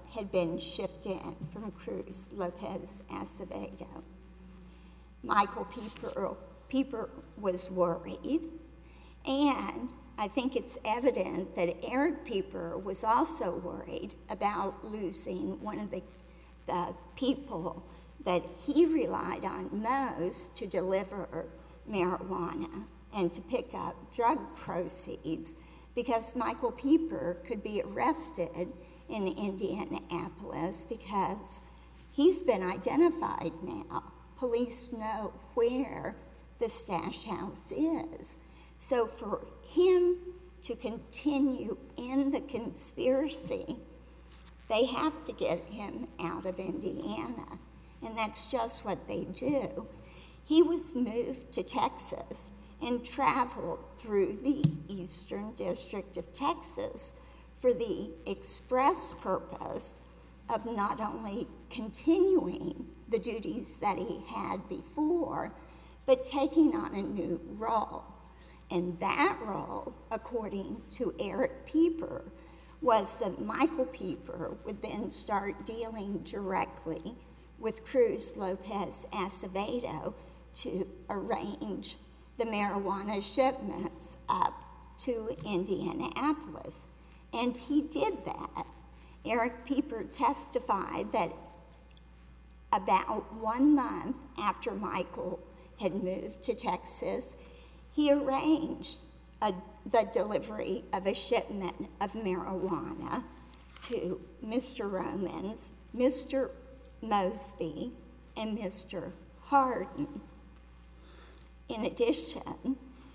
had been shipped in from Cruz Lopez Acevedo. Michael Pieper was worried, and I think it's evident that Eric Pieper was also worried about losing one of the people that he relied on most to deliver marijuana and to pick up drug proceeds, because Michael Pieper could be arrested in Indianapolis because he's been identified now. Police know where the stash house is. So for him to continue in the conspiracy, they have to get him out of Indiana, and that's just what they do. He was moved to Texas and traveled through the Eastern District of Texas for the express purpose of not only continuing the duties that he had before, but taking on a new role. And that role, according to Eric Pieper, was that Michael Pieper would then start dealing directly with Cruz Lopez Acevedo to arrange the marijuana shipments up to Indianapolis. And he did that. Eric Pieper testified that about 1 month after Michael had moved to Texas, he arranged the delivery of a shipment of marijuana to Mr. Romans, Mr. Mosby, and Mr. Hardin. In addition,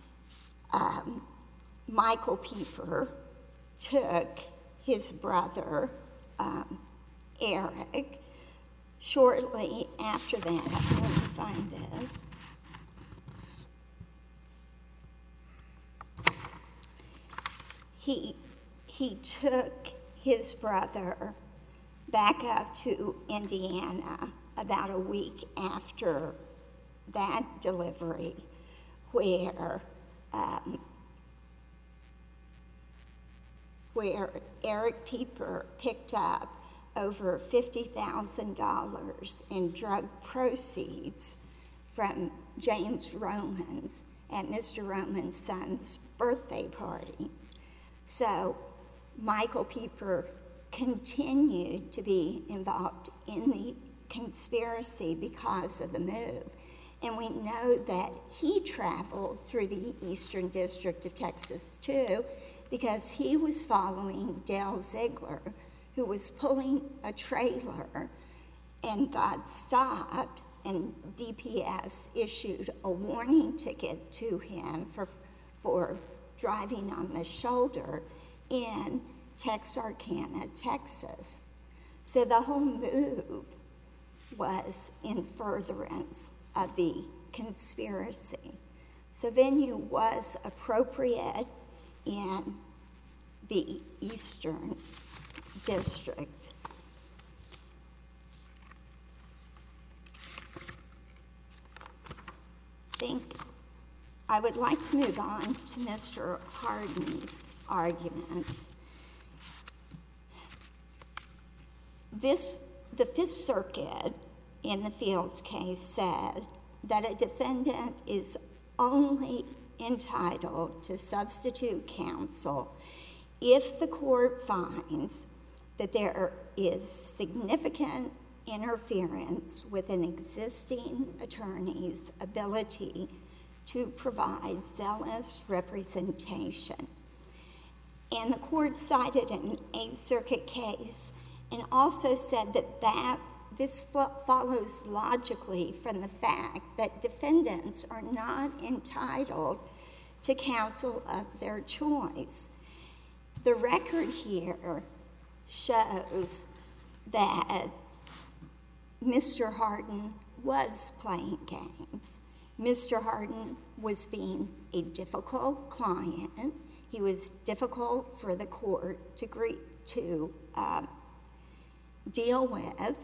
Michael Pieper took his brother, Eric, shortly after that. Let me find this. He took his brother back up to Indiana about a week after that delivery, where Eric Pieper picked up over $50,000 in drug proceeds from James Romans at Mr. Romans' son's birthday party. So Michael Pieper continued to be involved in the conspiracy because of the move. And we know that he traveled through the Eastern District of Texas too, because he was following Dale Ziegler, who was pulling a trailer and got stopped, and DPS issued a warning ticket to him for driving on the shoulder in Texarkana, Texas. So the whole move was in furtherance of the conspiracy. So venue was appropriate in the Eastern District. I would like to move on to Mr. Hardin's arguments. The Fifth Circuit in the Fields case said that a defendant is only entitled to substitute counsel if the court finds that there is significant interference with an existing attorney's ability to provide zealous representation. And the court cited an Eighth Circuit case and also said that this follows logically from the fact that defendants are not entitled to counsel of their choice. The record here shows that Mr. Hardin was playing games. Mr. Hardin was being a difficult client. He was difficult for the court to deal with.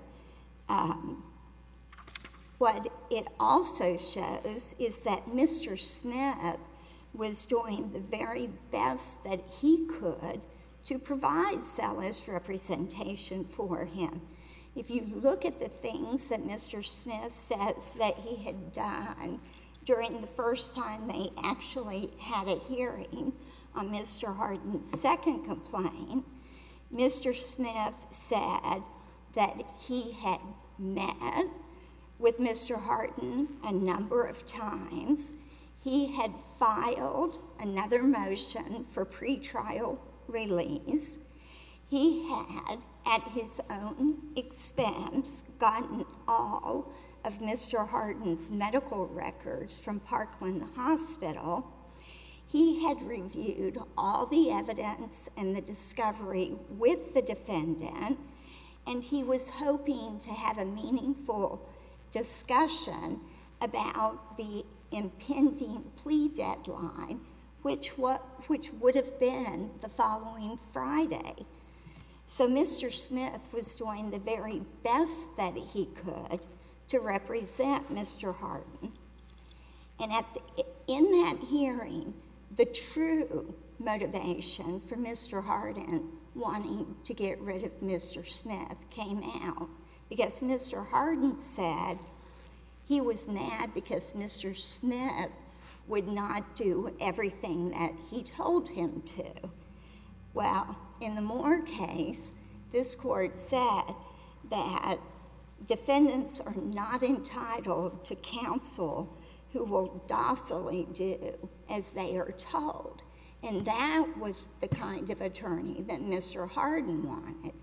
What it also shows is that Mr. Smith was doing the very best that he could to provide zealous representation for him. If you look at the things that Mr. Smith says that he had done during the first time they actually had a hearing on Mr. Hardin's second complaint, Mr. Smith said that he had met with Mr. Hardin a number of times. He had filed another motion for pretrial release. He had, at his own expense, gotten all of Mr. Hardin's medical records from Parkland Hospital. He had reviewed all the evidence and the discovery with the defendant, and he was hoping to have a meaningful discussion about the impending plea deadline, which would have been the following Friday. So Mr. Smith was doing the very best that he could to represent Mr. Hardin. And in that hearing, the true motivation for Mr. Hardin wanting to get rid of Mr. Smith came out, because Mr. Hardin said he was mad because Mr. Smith would not do everything that he told him to. Well, in the Moore case, this court said that defendants are not entitled to counsel who will docilely do as they are told. And that was the kind of attorney that Mr. Hardin wanted.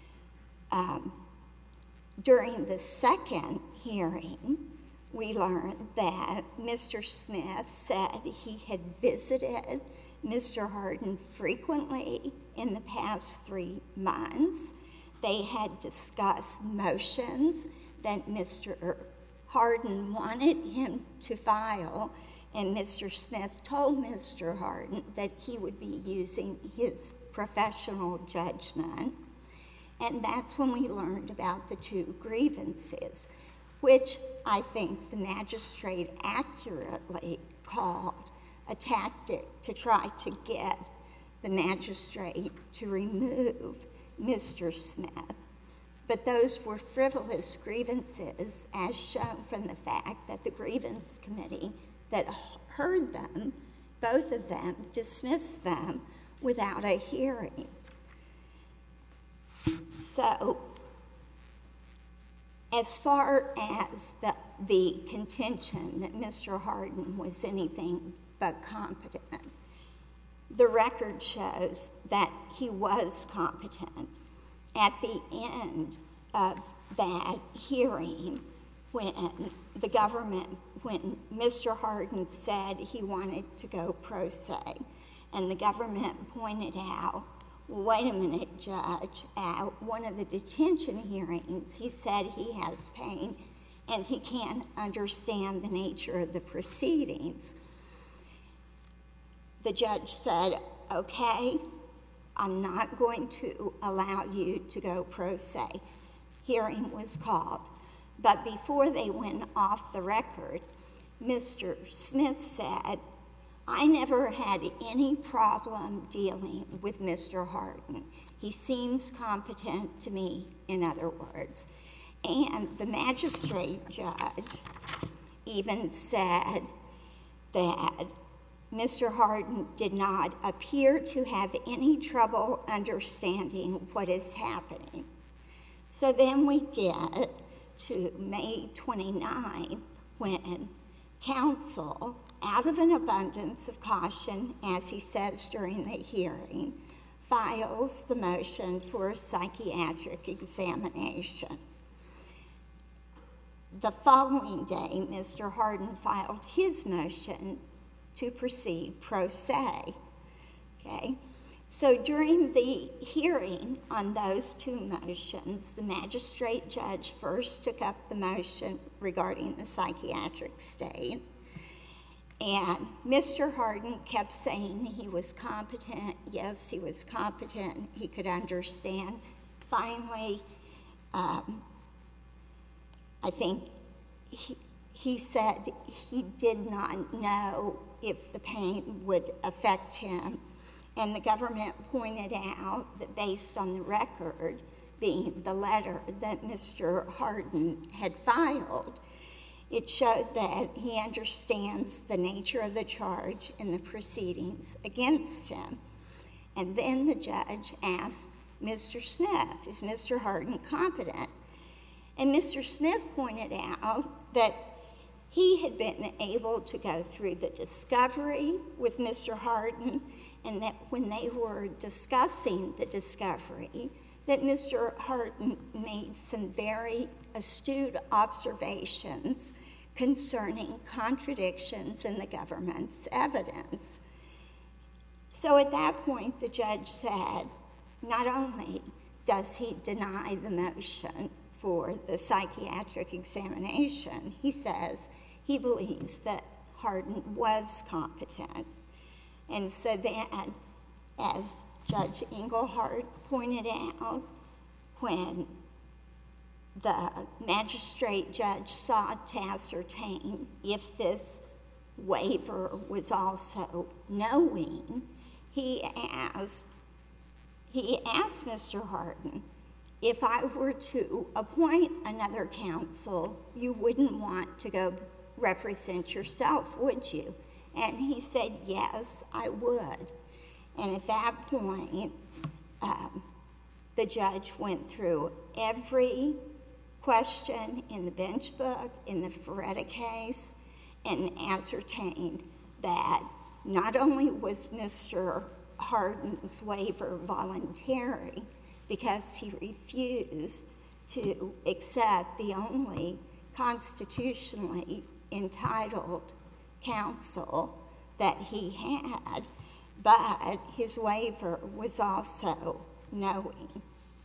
During the second hearing, we learned that Mr. Smith said he had visited Mr. Hardin frequently in the past 3 months. They had discussed motions that Mr. Hardin wanted him to file, and Mr. Smith told Mr. Hardin that he would be using his professional judgment. And that's when we learned about the 2 grievances, which I think the magistrate accurately called a tactic to try to get the magistrate to remove Mr. Smith. But those were frivolous grievances, as shown from the fact that the grievance committee that heard them, both of them, dismissed them without a hearing. So, as far as the contention that Mr. Hardin was anything but competent, the record shows that he was competent. At the end of that hearing, when Mr. Hardin said he wanted to go pro se, and the government pointed out, wait a minute, Judge, at one of the detention hearings, he said he has pain and he can't understand the nature of the proceedings. The judge said, okay, I'm not going to allow you to go pro se. Hearing was called. But before they went off the record, Mr. Smith said, I never had any problem dealing with Mr. Hardin. He seems competent to me, in other words. And the magistrate judge even said that Mr. Hardin did not appear to have any trouble understanding what is happening. So then we get to May 29th, when counsel, out of an abundance of caution, as he says during the hearing, files the motion for a psychiatric examination. The following day, Mr. Hardin filed his motion to proceed pro se. Okay? So during the hearing on those 2 motions, the magistrate judge first took up the motion regarding the psychiatric state, and Mr. Hardin kept saying he was competent. Yes, he was competent. He could understand. Finally, I think he said he did not know if the pain would affect him, And the government pointed out that based on the record, being the letter that Mr. Hardin had filed, it showed that he understands the nature of the charge and the proceedings against him. And then the judge asked Mr. Smith, is Mr. Hardin competent? And Mr. Smith pointed out that he had been able to go through the discovery with Mr. Hardin, and that when they were discussing the discovery, that Mr. Hardin made some very astute observations concerning contradictions in the government's evidence. So at that point, the judge said, not only does he deny the motion for the psychiatric examination, he says he believes that Hardin was competent. And so then, as Judge Engelhardt pointed out, when the magistrate judge sought to ascertain if this waiver was also knowing, he asked Mr. Hardin, if I were to appoint another counsel, you wouldn't want to go represent yourself, would you? And he said, yes, I would. And at that point, the judge went through every question in the bench book, in the Ferretta case, and ascertained that not only was Mr. Hardin's waiver voluntary, because he refused to accept the only constitutionally entitled counsel that he had, but his waiver was also knowing.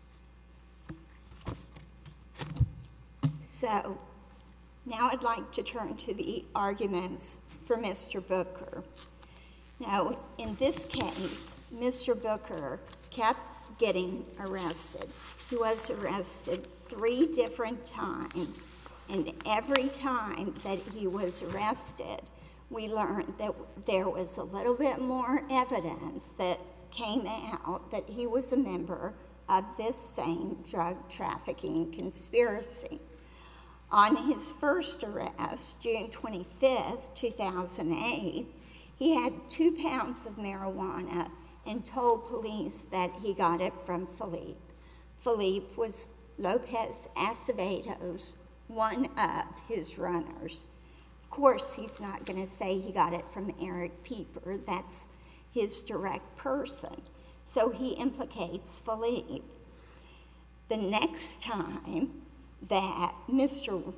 So now I'd like to turn to the arguments for Mr. Booker. Now, in this case, Mr. Booker kept getting arrested. He was arrested 3 different times, and every time that he was arrested, we learned that there was a little bit more evidence that came out that he was a member of this same drug trafficking conspiracy. On his first arrest, June 25th, 2008, he had 2 pounds of marijuana and told police that he got it from Philippe. Philippe was Lopez Acevedo's one of his runners. Of course, he's not going to say he got it from Eric Pieper. That's his direct person. So he implicates Philippe. The next time that Mr.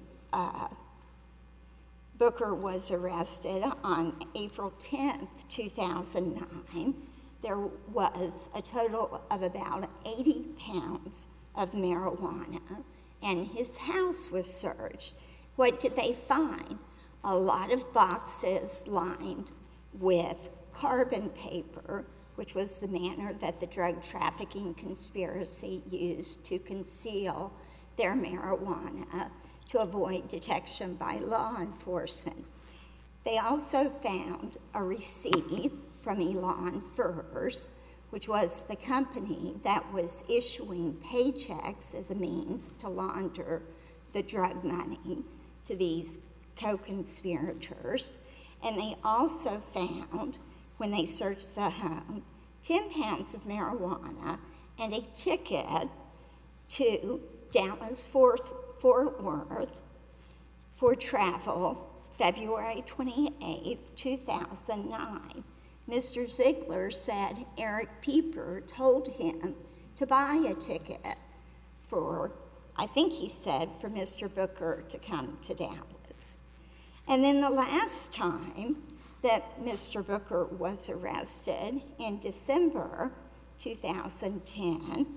Booker was arrested, on April 10th, 2009, there was a total of about 80 pounds of marijuana, and his house was searched. What did they find? A lot of boxes lined with carbon paper, which was the manner that the drug trafficking conspiracy used to conceal their marijuana to avoid detection by law enforcement. They also found a receipt from Elon Furs, which was the company that was issuing paychecks as a means to launder the drug money to these co-conspirators. And they also found, when they searched the home, 10 pounds of marijuana and a ticket to Dallas Fort Worth for travel, February 28, 2009. Mr. Ziegler said Eric Pieper told him to buy a ticket for, I think he said, for Mr. Booker to come to Dallas. And then the last time that Mr. Booker was arrested, in December 2010,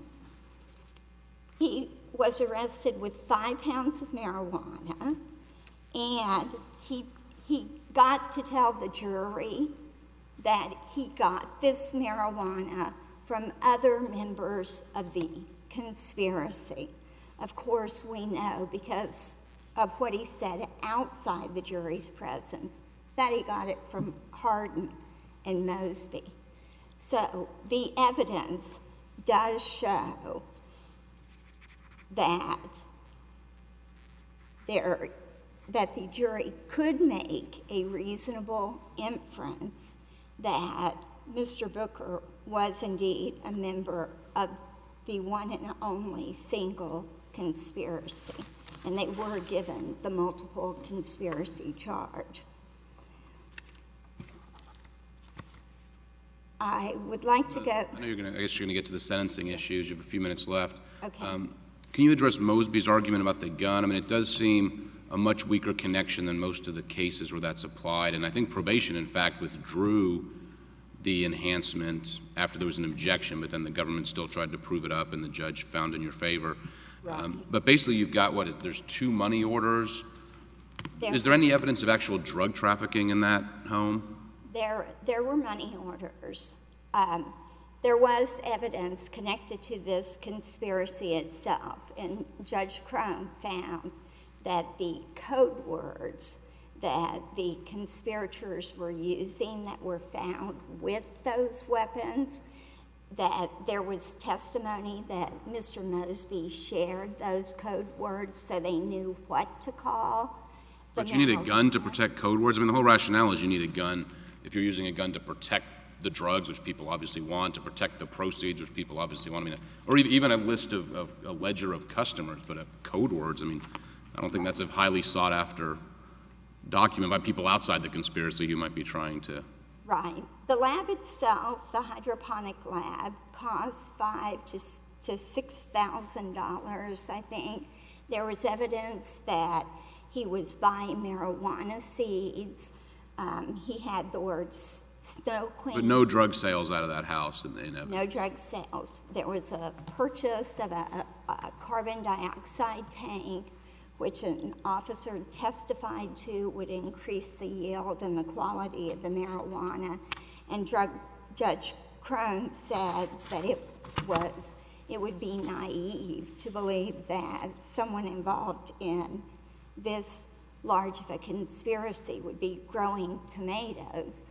he was arrested with 5 pounds of marijuana, and he got to tell the jury that he got this marijuana from other members of the conspiracy. Of course, we know, because of what he said outside the jury's presence, that he got it from Hardin and Mosby. So the evidence does show that the jury could make a reasonable inference that Mr. Booker was indeed a member of the one and only single conspiracy, and they were given the multiple conspiracy charge. I would like to go. I guess you're gonna get to the sentencing issues. You have a few minutes left. Okay. Can you address Mosby's argument about the gun? I mean, it does seem a much weaker connection than most of the cases where that's applied, and I think probation, in fact, withdrew the enhancement after there was an objection, but then the government still tried to prove it up, and the judge found in your favor. Right. But basically, you've got there's 2 money orders. Is there any evidence of actual drug trafficking in that home? There were money orders. There was evidence connected to this conspiracy itself, and Judge Crone found that the code words that the conspirators were using that were found with those weapons, that there was testimony that Mr. Mosby shared those code words so they knew what to call. But you need a gun to protect code words? I mean, the whole rationale is you need a gun if you're using a gun to protect the drugs, which people obviously want, to protect the proceeds, which people obviously want. I mean, or even a list of a ledger of customers, but code words, I mean, I don't think that's a highly sought after document by people outside the conspiracy who might be trying to. Right. The lab itself, the hydroponic lab, cost $5,000 to $6,000, I think. There was evidence that he was buying marijuana seeds. He had the words Snow Queen. But no drug sales out of that house in evidence. No drug sales. There was a purchase of a carbon dioxide tank, which an officer testified to would increase the yield and the quality of the marijuana. And Judge Crone said that it would be naive to believe that someone involved in this large of a conspiracy would be growing tomatoes.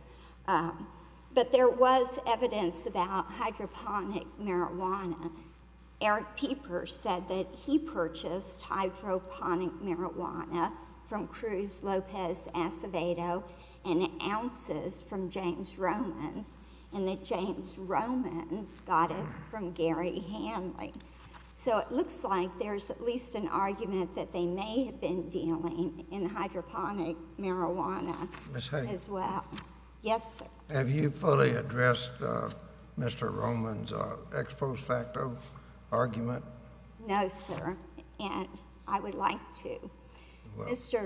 But there was evidence about hydroponic marijuana. Eric Pieper said that he purchased hydroponic marijuana from Cruz Lopez Acevedo and ounces from James Romans, and that James Romans got it from Gary Hanley. So it looks like there's at least an argument that they may have been dealing in hydroponic marijuana as well. Yes, sir. Have you fully addressed Mr. Roman's ex post facto argument? No, sir, and I would like to. Well,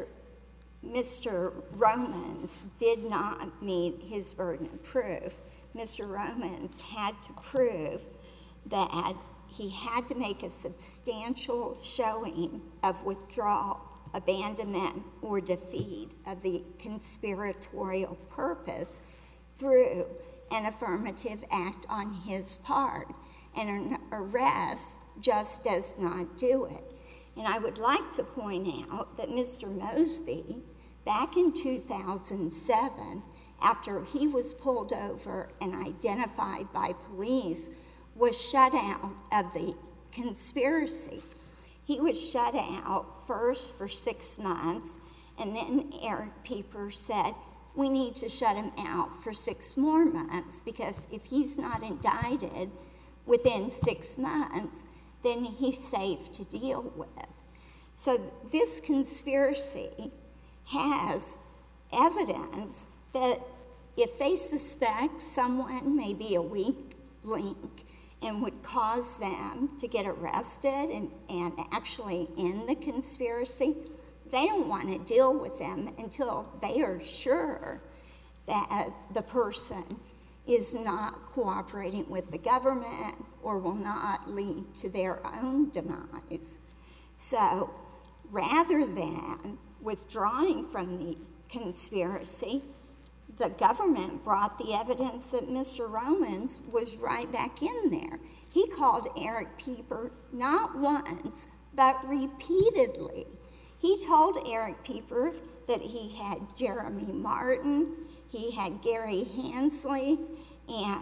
Mr. Romans did not meet his burden of proof. Mr. Romans had to prove that he had to make a substantial showing of withdrawal, abandonment, or defeat of the conspiratorial purpose through an affirmative act on his part. And an arrest just does not do it. And I would like to point out that Mr. Mosby, back in 2007, after he was pulled over and identified by police, was shut out of the conspiracy. He was shut out first for 6 months, and then Eric Pieper said, we need to shut him out for 6 more months, because if he's not indicted within 6 months, then he's safe to deal with. So this conspiracy has evidence that if they suspect someone may be a weak link and would cause them to get arrested and actually end the conspiracy, they don't want to deal with them until they are sure that the person is not cooperating with the government or will not lead to their own demise. So rather than withdrawing from the conspiracy, the government brought the evidence that Mr. Romans was right back in there. He called Eric Pieper not once, but repeatedly. He told Eric Pieper that he had Jeremy Martin, he had Gary Hansley, and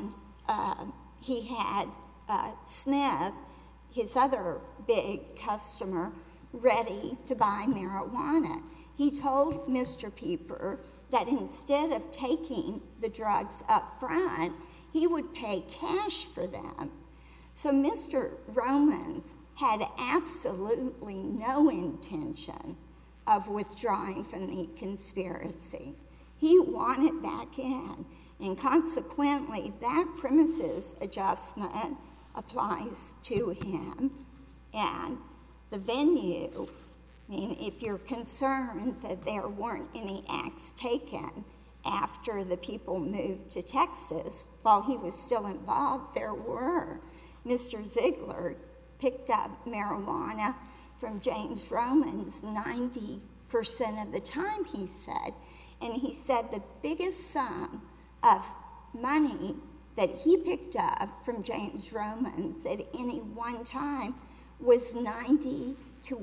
he had Smith, his other big customer, ready to buy marijuana. He told Mr. Pieper that instead of taking the drugs up front, he would pay cash for them. So Mr. Romans had absolutely no intention of withdrawing from the conspiracy. He wanted back in, and consequently, that premises adjustment applies to him. And the venue, I mean, if you're concerned that there weren't any acts taken after the people moved to Texas, while he was still involved, there were. Mr. Ziegler picked up marijuana from James Romans 90% of the time, he said. And he said the biggest sum of money that he picked up from James Romans at any one time was $90,000 to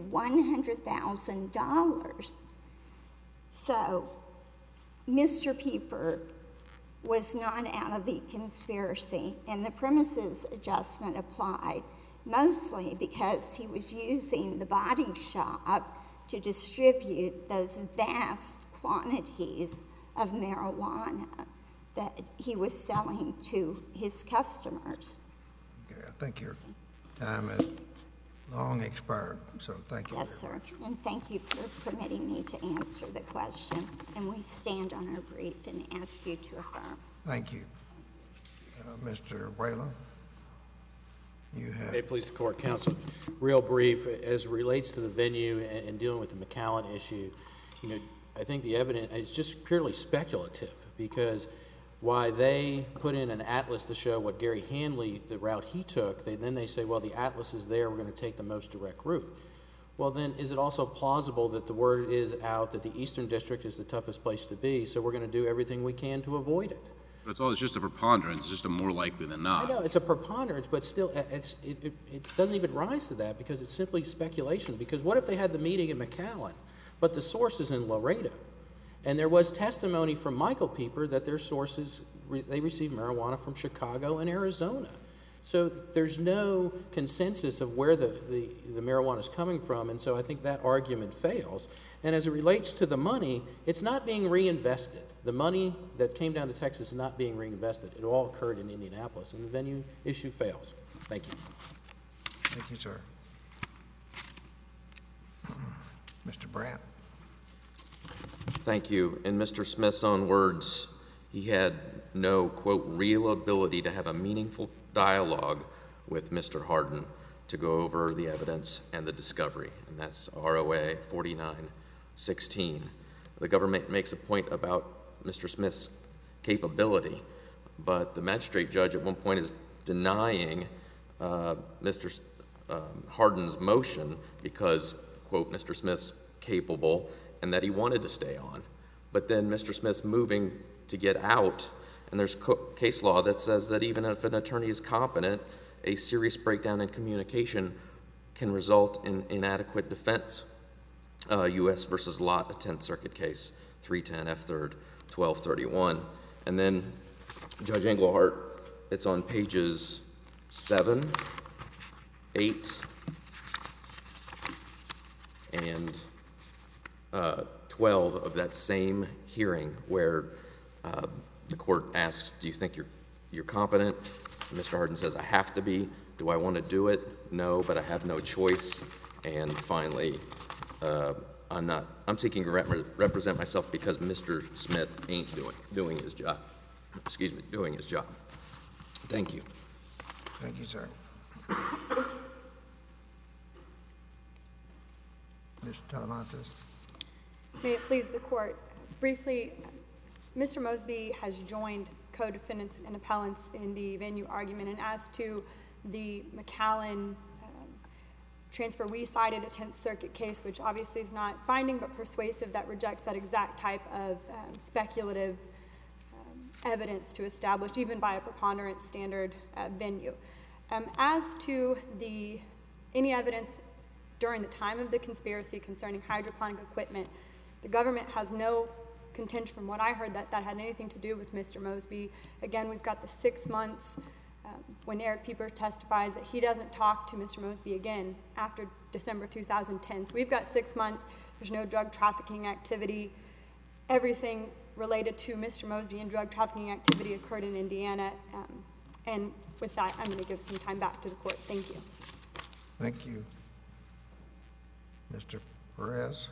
$100,000. So Mr. Pieper was not out of the conspiracy, and the premises adjustment applied mostly because he was using the body shop to distribute those vast quantities of marijuana that he was selling to his customers. Okay, I think your time has long expired, so thank you. Yes, sir, and thank you for permitting me to answer the question, and we stand on our brief and ask you to affirm. Thank you. Mr. Whalen, you have... May it please the court, counsel. Real brief, as it relates to the venue and dealing with the McAllen issue, you know, I think the evidence, it's just purely speculative, because why they put in an atlas to show what Gary Hanley, the route he took, then they say, well, the atlas is there, we're going to take the most direct route. Well, then, is it also plausible that the word is out that the Eastern District is the toughest place to be, so we're going to do everything we can to avoid it? But it's just a preponderance, it's just a more likely than not. I know, it's a preponderance, but still, it doesn't even rise to that, because it's simply speculation. Because what if they had the meeting in McAllen, but the source is in Laredo? And there was testimony from Michael Pieper that their sources, they received marijuana from Chicago and Arizona. So there's no consensus of where the marijuana is coming from, and so I think that argument fails. And as it relates to the money, it's not being reinvested. The money that came down to Texas is not being reinvested. It all occurred in Indianapolis, and the venue issue fails. Thank you. Thank you, sir. Mr. Brandt. Thank you. In Mr. Smith's own words, he had no, quote, real ability to have a meaningful dialogue with Mr. Hardin to go over the evidence and the discovery, and that's ROA 4916. The government makes a point about Mr. Smith's capability, but the magistrate judge at one point is denying Mr. Hardin's motion because, quote, Mr. Smith's capable and that he wanted to stay on. But then Mr. Smith's moving to get out, and there's case law that says that even if an attorney is competent, a serious breakdown in communication can result in inadequate defense. U.S. versus Lott, a 10th Circuit case, 310 F. 3rd, 1231. And then Judge Englehart, it's on pages 7, 8, and 12 of that same hearing where the court asks, do you think you're competent? And Mr. Hardin says, I have to be. Do I want to do it? No, but I have no choice. And finally, I'm seeking to represent myself because Mr. Smith ain't doing his job. Excuse me, doing his job. Thank you. Thank you, sir. Ms. Talamantes. May it please the court. Briefly, Mr. Mosby has joined co-defendants and appellants in the venue argument, and as to the McAllen transfer, we cited a 10th Circuit case, which obviously is not binding but persuasive, that rejects that exact type of speculative evidence to establish, even by a preponderance standard venue. As to any evidence during the time of the conspiracy concerning hydroponic equipment, the government has no contention from what I heard that that had anything to do with Mr. Mosby. Again, we've got the 6 months when Eric Pieper testifies that he doesn't talk to Mr. Mosby again after December 2010. So we've got 6 months. There's no drug trafficking activity. Everything related to Mr. Mosby and drug trafficking activity occurred in Indiana. And with that, I'm going to give some time back to the court. Thank you. Thank you. Mr. Perez?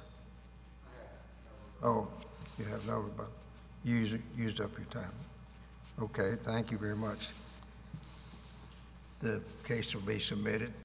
Oh, you have no rebuttal. You used up your time. Okay, thank you very much. The case will be submitted.